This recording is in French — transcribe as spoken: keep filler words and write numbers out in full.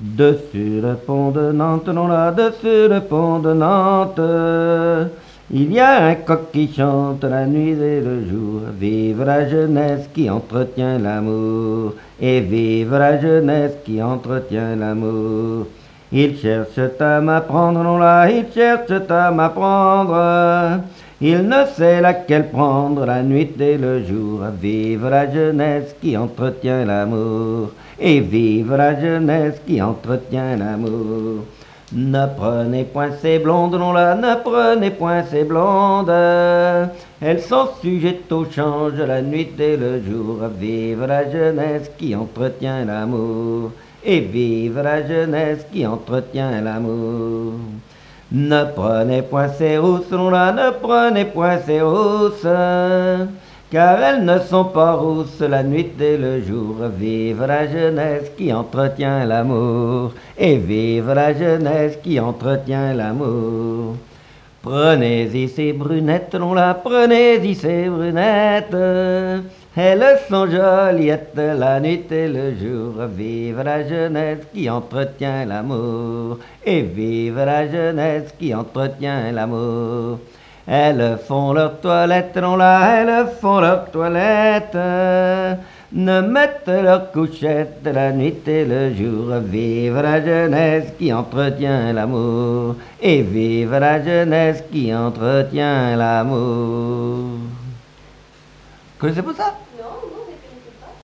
Dessus le pont de Nantes, non là, dessus le pont de Nantes, il y a un coq qui chante la nuit et le jour. Vive la jeunesse qui entretient l'amour, et vive la jeunesse qui entretient l'amour. Il cherche à m'apprendre, non là, il cherche à m'apprendre. Il ne sait laquelle prendre, la nuit et le jour. Vive la jeunesse qui entretient l'amour, et vive la jeunesse qui entretient l'amour. Ne prenez point ces blondes, non là, ne prenez point ces blondes. Elles sont sujettes au change la nuit et le jour. Vive la jeunesse qui entretient l'amour, et vive la jeunesse qui entretient l'amour. Ne prenez point ces rousses, non là, ne prenez point ces rousses, car elles ne sont pas rousses la nuit et le jour. Vive la jeunesse qui entretient l'amour, et vive la jeunesse qui entretient l'amour. Prenez-y ces brunettes, non là, prenez-y ces brunettes, elles sont joliettes la nuit et le jour. Vive la jeunesse qui entretient l'amour, et vive la jeunesse qui entretient l'amour. Elles font leur toilette, non là, elles font leur toilette, ne mettent leur couchette la nuit et le jour. Vive la jeunesse qui entretient l'amour, et vive la jeunesse qui entretient l'amour. Connaissez pas ça? Non.